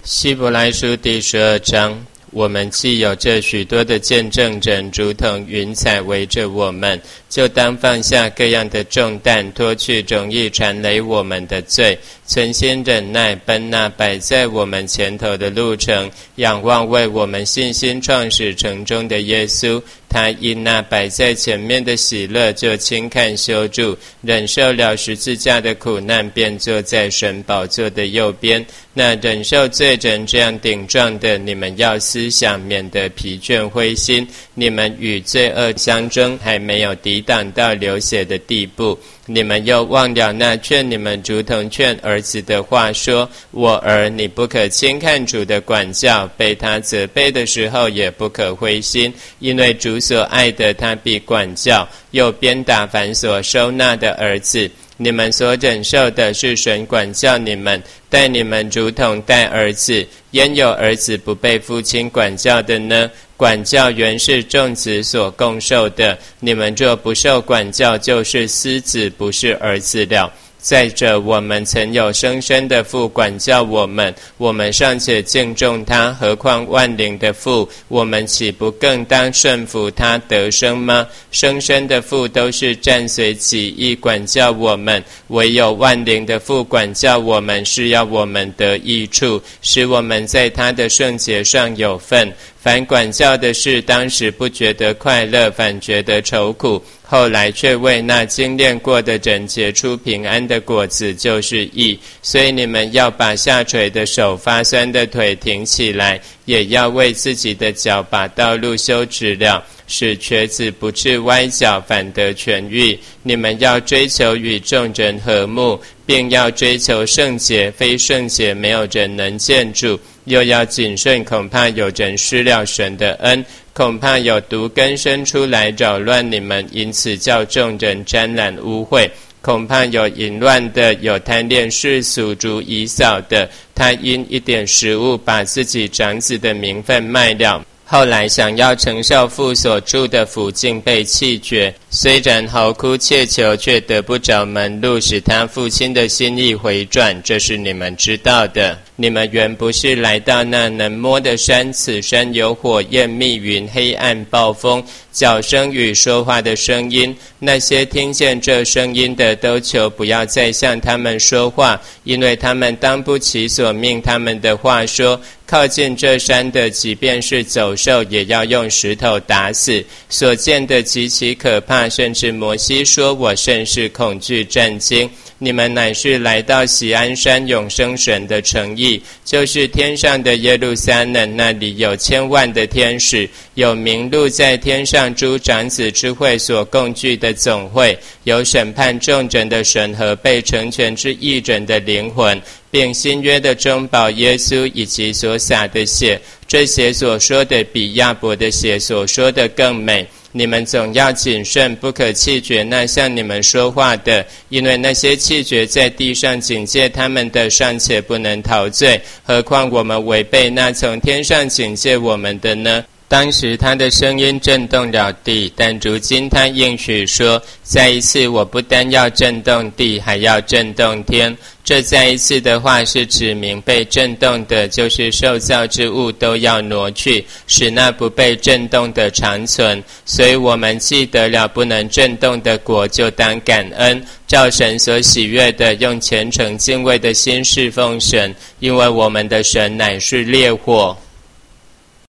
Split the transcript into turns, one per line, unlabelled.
希伯来书第12章，我们既有这许多的见证人，如同云彩围着我们，就当放下各样的重担，脱去容易缠累我们的罪，存心忍耐，奔那摆在我们前头的路程，仰望为我们信心创始成终的耶稣。他因那摆在前面的喜乐，就轻看羞辱，忍受了十字架的苦难，便坐在神宝座的右边。那忍受罪人这样顶撞的，你们要思想，免得疲倦灰心。你们与罪恶相争，还没有抵挡到流血的地步。你们又忘了那劝你们如同劝儿子的话，说：我儿，你不可轻看主的管教，被他责备的时候也不可灰心，因为主所爱的，他必管教，又鞭打凡所收纳的儿子。你们所忍受的是神管教你们，待你们如同待儿子。焉有儿子不被父亲管教的呢？管教原是众子所共受的。你们若不受管教，就是私子，不是儿子了。再者，我们曾有生身的父管教我们，我们尚且敬重他，何况万灵的父？我们岂不更当顺服他得生吗？生身的父都是暂随己意管教我们，唯有万灵的父管教我们，是要我们得益处，使我们在他的圣洁上有份。凡管教的事，当时不觉得快乐，反觉得愁苦，后来却为那精炼过的人结出平安的果子，就是义。所以你们要把下垂的手、发酸的腿挺起来，也要为自己的脚把道路修直了，使瘸子不致歪脚，反得痊愈。你们要追求与众人和睦，并要追求圣洁，非圣洁没有人能见主。又要谨慎，恐怕有人失了神的恩，恐怕有毒根生出来扰乱你们，因此叫众人沾染污秽。恐怕有淫乱的，有贪恋世俗如以扫的，他因一点食物，把自己长子的名分卖了。后来想要承受父所住的府，竟被弃绝。虽然嚎哭切求，却得不着门路，使他父亲的心意回转，这是你们知道的。你们原不是来到那能摸的山，此山有火焰、密云、黑暗、暴风、角声与说话的声音。那些听见这声音的，都求不要再向他们说话，因为他们当不起所命他们的话说。靠近这山的，即便是走兽，也要用石头打死。所见的极其可怕，甚至摩西说：我甚是恐惧战惊。你们乃是来到锡安山永生神的城邑，就是天上的耶路撒冷，那里有千万的天使，有名录在天上诸长子之会所共聚的总会，有审判众人的神和被成全之义人的灵魂，并新约的中保耶稣以及所洒的血。这血所说的比亚伯的血所说的更美。你们总要谨慎，不可弃绝那向你们说话的，因为那些弃绝在地上警戒他们的，尚且不能逃罪，何况我们违背那从天上警戒我们的呢？当时他的声音震动了地，但如今他应许说，再一次我不单要震动地，还要震动天。这再一次的话是指明被震动的，就是受造之物都要挪去，使那不被震动的长存。所以我们既得了不能震动的国，就当感恩，照神所喜悦的，用虔诚敬畏的心侍奉神，因为我们的神乃是烈火。